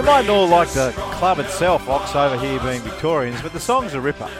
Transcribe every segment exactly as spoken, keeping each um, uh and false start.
mightn't all like the club itself, Ox, over here being Victorians, but the song's a ripper.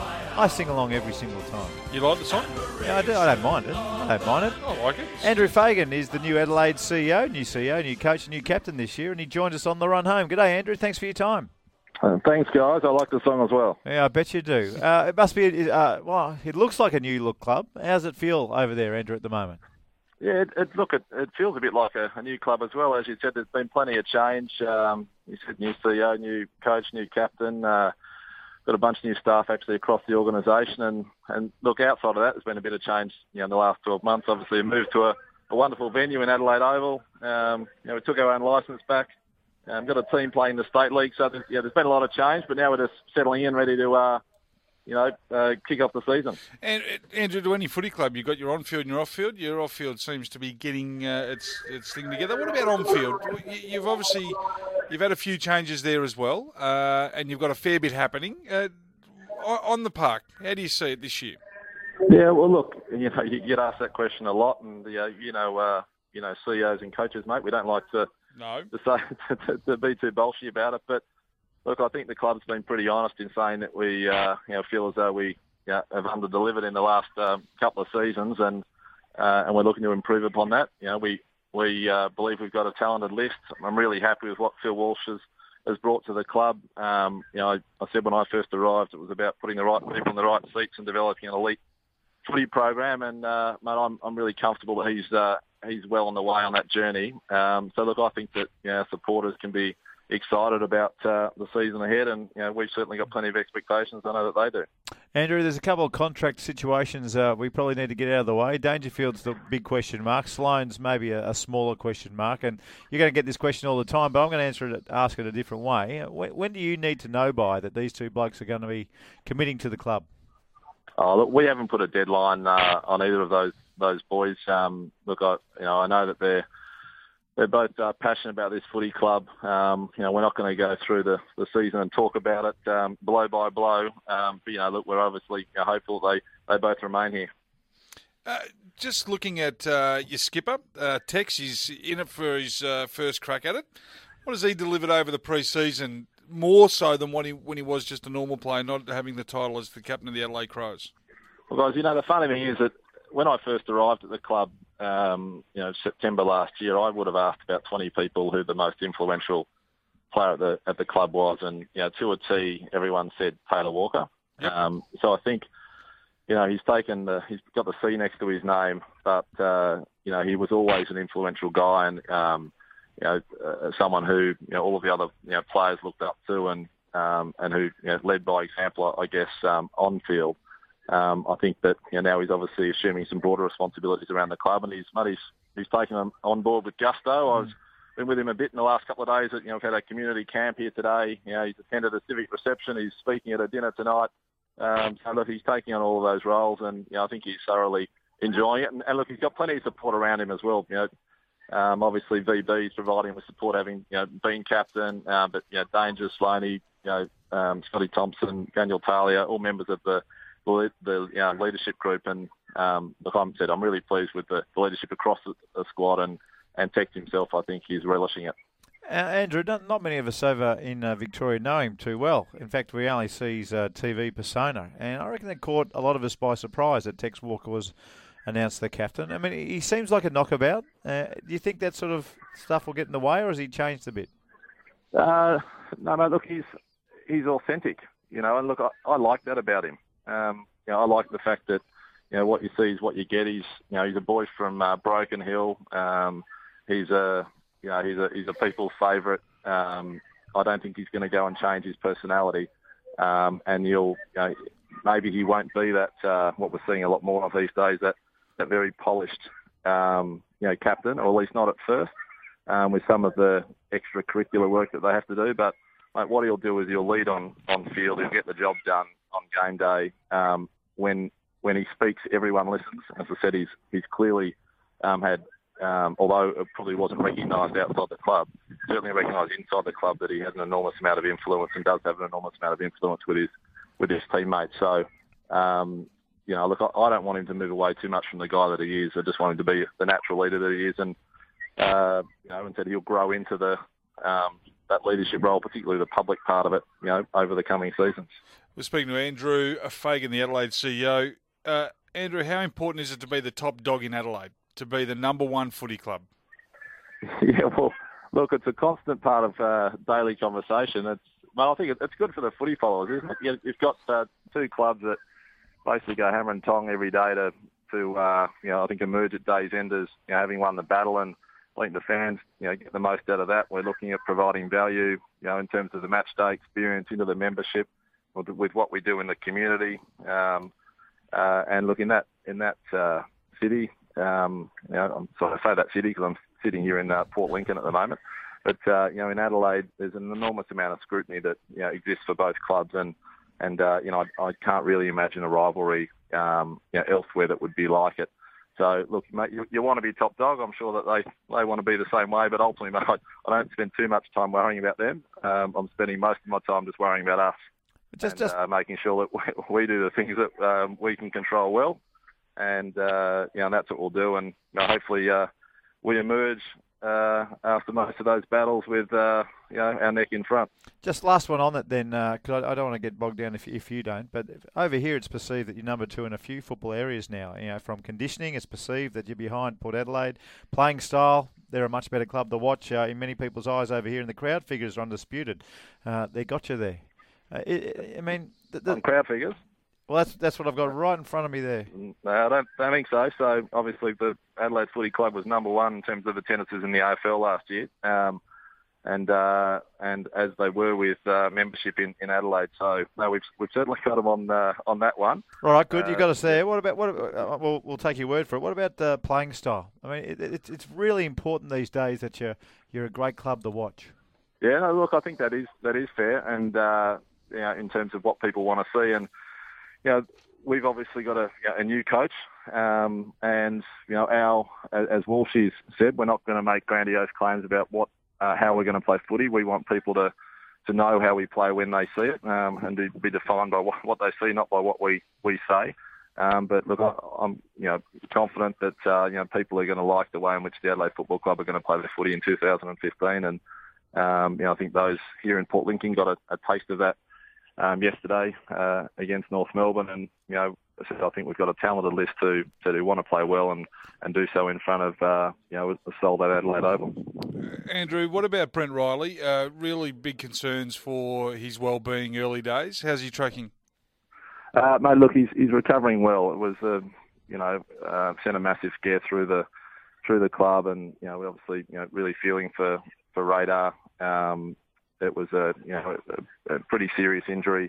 I sing along every single time. You like the song? Yeah, I do. I don't mind it. I don't mind it. I like it. Andrew Fagan is the new Adelaide C E O, new C E O, new coach, new captain this year, and he joined us on the run home. G'day, Andrew. Thanks for your time. Uh, thanks, guys. I like the song as well. Yeah, I bet you do. Uh, it must be, uh, well, it looks like a new look club. How's it feel over there, Andrew, at the moment? Yeah, it, it, look, it, it feels a bit like a, a new club as well. As you said, there's been plenty of change. Um, you said new C E O, new coach, new captain. Uh, got a bunch of new staff actually across the organisation. And, and look, outside of that, there's been a bit of change you know, in the last twelve months. Obviously, we moved to a, a wonderful venue in Adelaide Oval. Um, you know, we took our own licence back. Um, got a team playing the state league, so there's, yeah, there's been a lot of change, but now we're just settling in, ready to, uh, you know, uh, kick off the season. And Andrew, to any footy club, you've got your on-field and your off-field. Your off-field seems to be getting uh, its its thing together. What about on-field? You've obviously you've had a few changes there as well, uh, and you've got a fair bit happening uh, on the park. How do you see it this year? Yeah, well, look, you know, you get asked that question a lot, and uh, you know, uh, you know, C E Os and coaches, mate, we don't like to. No. To say to, to be too bolshy about it, but look, I think the club's been pretty honest in saying that we, uh, you know, feel as though we you know, have under-delivered in the last um, couple of seasons, and uh, and we're looking to improve upon that. You know, we we uh, believe we've got a talented list. I'm really happy with what Phil Walsh has, has brought to the club. Um, you know, I, I said when I first arrived, it was about putting the right people in the right seats and developing an elite footy program, and uh, mate, I'm I'm really comfortable that he's. Uh, He's well on the way on that journey. Um, so, look, I think that you know, supporters can be excited about uh, the season ahead, and you know, we've certainly got plenty of expectations. I know that they do. Andrew, there's a couple of contract situations uh, we probably need to get out of the way. Dangerfield's the big question mark. Sloane's maybe a, a smaller question mark, and you're going to get this question all the time, but I'm going to answer it, ask it a different way. When, when do you need to know by that these two blokes are going to be committing to the club? Oh, look, we haven't put a deadline uh, on either of those those boys. Um, look, I you know I know that they're they're both uh, passionate about this footy club. Um, you know, we're not going to go through the, the season and talk about it um, blow by blow. Um, but you know, look, we're obviously you know, hopeful they they both remain here. Uh, just looking at uh, your skipper, uh, Tex, he's in it for his uh, first crack at it. What has he delivered over the pre-season? More so than what he, when he was just a normal player, not having the title as the captain of the Adelaide Crows. Well, guys, you know, the funny thing is that when I first arrived at the club, um, you know, September last year, I would have asked about twenty people who the most influential player at the at the club was, and you know, to a T, everyone said Taylor Walker. Yep. Um, so I think, you know, he's taken the he's got the C next to his name, but uh, you know, he was always an influential guy, and um, you know, uh, someone who you know all of the other you know players looked up to, and um, and who you know, led by example, I guess, um, on field. Um, I think that you know, now he's obviously assuming some broader responsibilities around the club, and he's he's he's taken them on board with gusto. I've been with him a bit in the last couple of days. You know, we've had a community camp here today. You know, he's attended a civic reception. He's speaking at a dinner tonight. Um, so look, he's taking on all of those roles, and you know, I think he's thoroughly enjoying it. And, and look, he's got plenty of support around him as well. You know. Um, obviously, V B is providing with support, having you know been captain, uh, but you know Danger, Sloaney, you know um, Scotty Thompson, Daniel Talia, all members of the the, the you know, leadership group. And um, look, I'm said I'm really pleased with the, the leadership across the, the squad, and and Tex himself, I think he's relishing it. Uh, Andrew, not, not many of us over in uh, Victoria know him too well. In fact, we only see his uh, T V persona, and I reckon that caught a lot of us by surprise that Tex Walker was announced the captain. I mean, he seems like a knockabout. Uh, do you think that sort of stuff will get in the way, or has he changed a bit? Uh, no, no. Look, he's he's authentic, you know, and look, I, I like that about him. Um, you know, I like the fact that you know what you see is what you get. He's you know he's a boy from uh, Broken Hill. Um, he's a you know he's a he's a people's favourite. Um, I don't think he's going to go and change his personality, um, and you'll you know, maybe he won't be that uh, what we're seeing a lot more of these days, that. that very polished, um, you know, captain, or at least not at first, um, with some of the extracurricular work that they have to do. But mate, what he'll do is he'll lead on, on field. He'll get the job done on game day. Um, when when he speaks, everyone listens. As I said, he's he's clearly um, had, um, although it probably wasn't recognised outside the club, certainly recognised inside the club that he has an enormous amount of influence and does have an enormous amount of influence with his with his teammates. So. Um, You know, look, I don't want him to move away too much from the guy that he is. I just want him to be the natural leader that he is, and uh, you know, and said he'll grow into the, um, that leadership role, particularly the public part of it, you know, over the coming seasons. We're speaking to Andrew Fagan, the Adelaide C E O. Uh, Andrew, how important is it to be the top dog in Adelaide, to be the number one footy club? Yeah, well, look, it's a constant part of uh, daily conversation. It's, well, I think it's good for the footy followers, isn't it? You've got uh, two clubs that basically go hammer and tong every day to, to uh, you know, I think emerge at day's end as, you know, having won the battle, and I think the fans, you know, get the most out of that. We're looking at providing value, you know, in terms of the match day experience into the membership with, with what we do in the community. Um, uh, and look, in that, in that uh, city, um, you know, I'm sorry to say that city because I'm sitting here in uh, Port Lincoln at the moment. But, uh, you know, in Adelaide, there's an enormous amount of scrutiny that, you know, exists for both clubs. And, and uh, you know, I, I can't really imagine a rivalry, um, you know, elsewhere that would be like it. So, look, mate, you, you want to be top dog. I'm sure that they, they want to be the same way. But ultimately, mate, I, I don't spend too much time worrying about them. Um, I'm spending most of my time just worrying about us. Just, and, just... Uh, making sure that we, we do the things that um, we can control well. And, uh, you know, that's what we'll do. And you know, hopefully uh, we emerge uh, after most of those battles with, uh, you know, our neck in front. Just last one on that then, because uh, I, I don't want to get bogged down if, if you don't, but over here it's perceived that you're number two in a few football areas now. You know, from conditioning, it's perceived that you're behind Port Adelaide. Playing style, they're a much better club to watch. Uh, in many people's eyes over here, and the crowd figures are undisputed. Uh, they got you there. Uh, it, I mean... The, the, on crowd figures? Well, that's that's what I've got right in front of me there. No, I don't, don't think so. So, obviously, the Adelaide Footy Club was number one in terms of attendances in the A F L last year, um, and uh, and as they were with uh, membership in, in Adelaide. So, no, we've we've certainly got them on uh, on that one. All right, good. Uh, You've got us there. Yeah. What about what? Uh, we'll we'll take your word for it. What about uh, playing style? I mean, it, it's it's really important these days that you're you're a great club to watch. Yeah, no, look, I think that is that is fair, and uh, you know, in terms of what people want to see, and you know, we've obviously got a, a new coach, um, and you know, our as Walshy's said, we're not going to make grandiose claims about what uh, how we're going to play footy. We want people to, to know how we play when they see it, um, and to be defined by what, what they see, not by what we we say. Um, but look, I, I'm you know confident that uh, you know people are going to like the way in which the Adelaide Football Club are going to play their footy in two thousand fifteen, and um, you know, I think those here in Port Lincoln got a, a taste of that Um, yesterday uh, against North Melbourne, and you know, I think we've got a talented list to to want to play well and, and do so in front of uh, you know a sold-out Adelaide Oval. Andrew, what about Brent Riley? Uh, really big concerns for his well-being early days. How's he tracking? Uh, mate, look, he's he's recovering well. It was a you know uh, sent a massive scare through the through the club, and you know, we're obviously you know really feeling for for Radar. Um, It was a you know a, a pretty serious injury,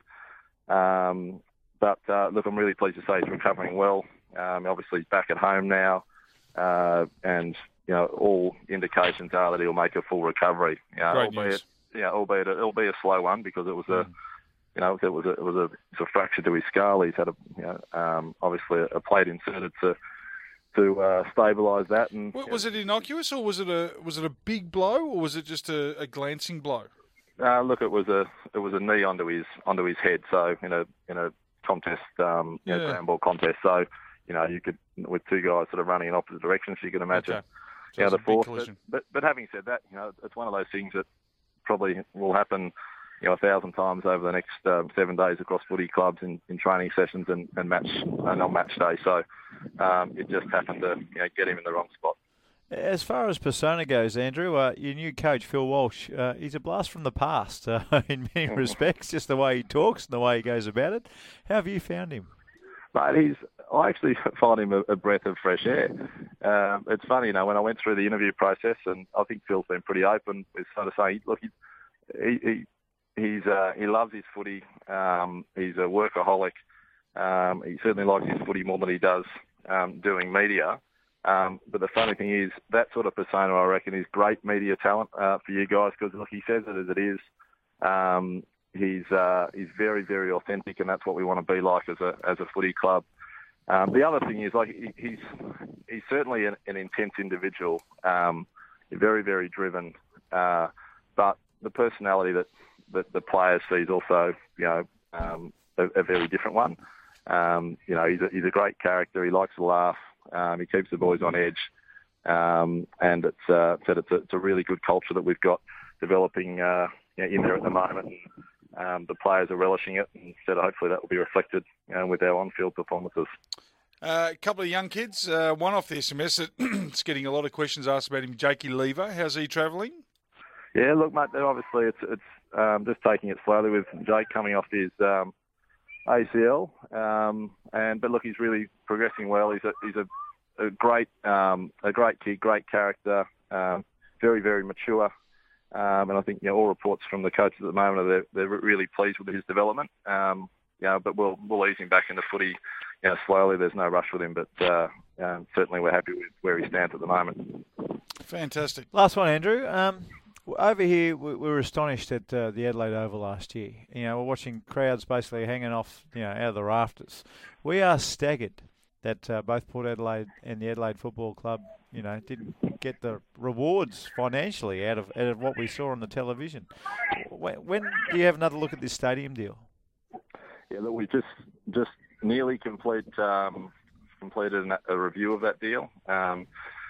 um, but uh, look, I'm really pleased to say he's recovering well. Um, obviously back at home now, uh, and you know all indications are that he'll make a full recovery. You know, Great albeit, news. Yeah, albeit it'll be a slow one because it was a, you know, it was a, it was a, it was a fracture to his skull. He's had a you know um, obviously a plate inserted to. to uh, stabilise that. And was it innocuous, or was it a was it a big blow, or was it just a, a glancing blow? Uh, look, it was a it was a knee onto his onto his head. So in a in a contest, um, you Yeah. know, ground ball contest. So you know, you could with two guys sort of running in opposite directions, you can imagine. Okay. So You know, it's a the big force. But, collision. but but having said that, you know, it's one of those things that probably will happen, you know, a thousand times over the next um, seven days across footy clubs in, in training sessions and, and match and on match day. So um, it just happened to you know get him in the wrong spot. As far as persona goes, Andrew, uh, your new coach, Phil Walsh, uh, he's a blast from the past uh, in many respects, just the way he talks and the way he goes about it. How have you found him? Mate, he's, I actually find him a, a breath of fresh air. Um, it's funny, you know, when I went through the interview process, and I think Phil's been pretty open with sort of saying, look, he, he, he he's uh, he loves his footy. Um, he's a workaholic. Um, he certainly likes his footy more than he does um, doing media. Um, but the funny thing is, that sort of persona, I reckon, is great media talent uh, for you guys because, look, he says it as it is. Um, he's uh, he's very, very authentic, and that's what we want to be like as a as a footy club. Um, the other thing is, like, he, he's he's certainly an, an intense individual, um, very, very driven. Uh, but the personality that, that the players see is also, you know, um, a, a very different one. Um, you know, he's a, he's a great character. He likes to laugh. Um, he keeps the boys on edge, um, and it's, uh, said it's, a, it's a really good culture that we've got developing uh, you know, in there at the moment. And, um, the players are relishing it, and so hopefully that will be reflected you know, with our on-field performances. Uh, a couple of young kids, uh, one off the S M S that's getting a lot of questions asked about him, Jakey Lever. How's he travelling? Yeah, look, mate, obviously it's it's um, just taking it slowly with Jake coming off his um, A C L. Um, and But look, he's really progressing well. He's a, he's a, a great um, a great kid, great character, um, very, very mature. Um, and I think you know, all reports from the coaches at the moment are they're, they're really pleased with his development. Um, you know, but we'll, we'll ease him back into footy you know, slowly. There's no rush with him, but uh, um, certainly we're happy with where he stands at the moment. Fantastic. Last one, Andrew. Um, over here, we, we were astonished at uh, the Adelaide Oval last year. You know, we're watching crowds basically hanging off, you know, out of the rafters. We are staggered that uh, both Port Adelaide and the Adelaide Football Club, you know, didn't get the rewards financially out of out of what we saw on the television. When, when do you have another look at this stadium deal? Yeah, look, we just just nearly complete um, completed an, a review of that deal. Um,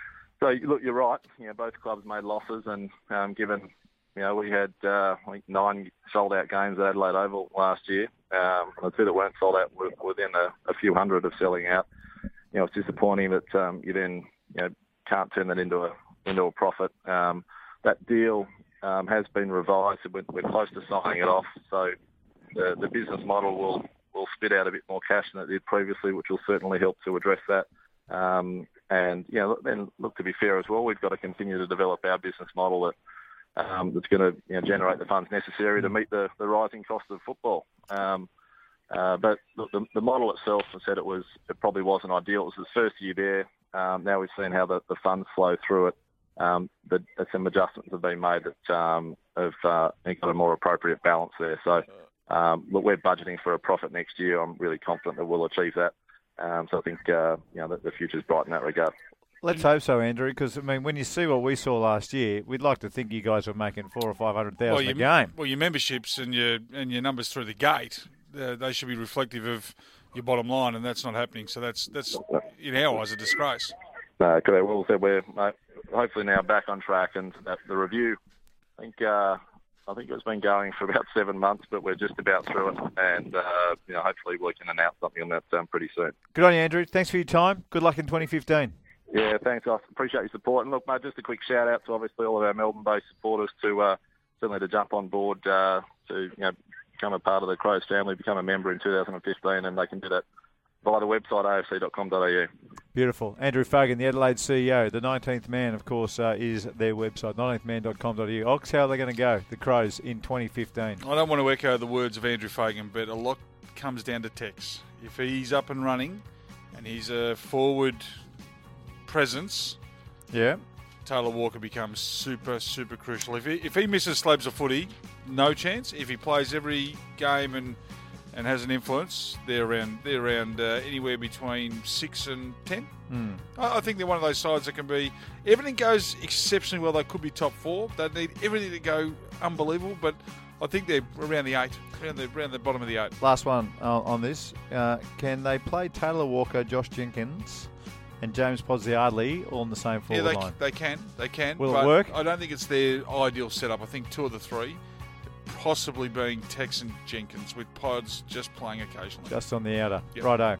so look, you're right. You know, both clubs made losses, and um, given you know we had uh, I think nine sold out games at Adelaide Oval last year, um, the two that weren't sold out were within a, a few hundred of selling out. You know, it's disappointing that um, you then you know can't turn that into a into a profit. Um, that deal um, has been revised. We're, we're close to signing it off, so. The, the business model will, will spit out a bit more cash than it did previously, which will certainly help to address that. Um, and, you know, then look, to be fair as well, we've got to continue to develop our business model that, um, that's going to you know, generate the funds necessary to meet the, the rising cost of football. Um, uh, but look, the, the model itself, I said it was, it probably wasn't ideal. It was his first year there. Um, now we've seen how the, the funds flow through it. Um, but some adjustments have been made that um, have uh, got a more appropriate balance there. So, Um, look, we're budgeting for a profit next year. I'm really confident that we'll achieve that. Um, so I think uh, you know the, the future's bright in that regard. Let's hope so, Andrew. Because I mean, when you see what we saw last year, we'd like to think you guys were making four or five hundred thousand well, a game. Well, your memberships and your and your numbers through the gate, uh, they should be reflective of your bottom line, and that's not happening. So that's that's in our eyes a disgrace. No, uh, well said. We're uh, hopefully now back on track, and that, the review. I think. Uh, I think it's been going for about seven months, but we're just about through it, and uh, you know, hopefully we can announce something on that um, pretty soon. Good on you, Andrew. Thanks for your time. Good luck in twenty fifteen. Yeah, thanks. I appreciate your support. And look, mate, just a quick shout out to obviously all of our Melbourne-based supporters to uh, certainly to jump on board uh, to you know become a part of the Crows family, become a member in two thousand fifteen, and they can do that via the website a f c dot com dot a u. Beautiful. Andrew Fagan, the Adelaide C E O. The nineteenth Man, of course, uh, is their website, nineteenth man dot com dot a u. Ox, how are they going to go, the Crows, in twenty fifteen? I don't want to echo the words of Andrew Fagan, but a lot comes down to Tex. If he's up and running and he's a forward presence, yeah, Taylor Walker becomes super, super crucial. If he, if he misses slabs of footy, no chance. If he plays every game and and has an influence, they're around they're around uh, anywhere between six and ten. Mm. I, I think they're one of those sides that can be, everything goes exceptionally well. They could be top four. They need everything to go unbelievable, but I think they're around the eight, around the around the bottom of the eight. Last one uh, on this. Uh, can they play Taylor Walker, Josh Jenkins, and James Podsiadly all in the same forward yeah, they, line? they can. They can. Will but it work? I don't think it's their ideal setup. I think two of the three, possibly being Tex and Jenkins, with Pods just playing occasionally. Just on the outer. Yep. Righto.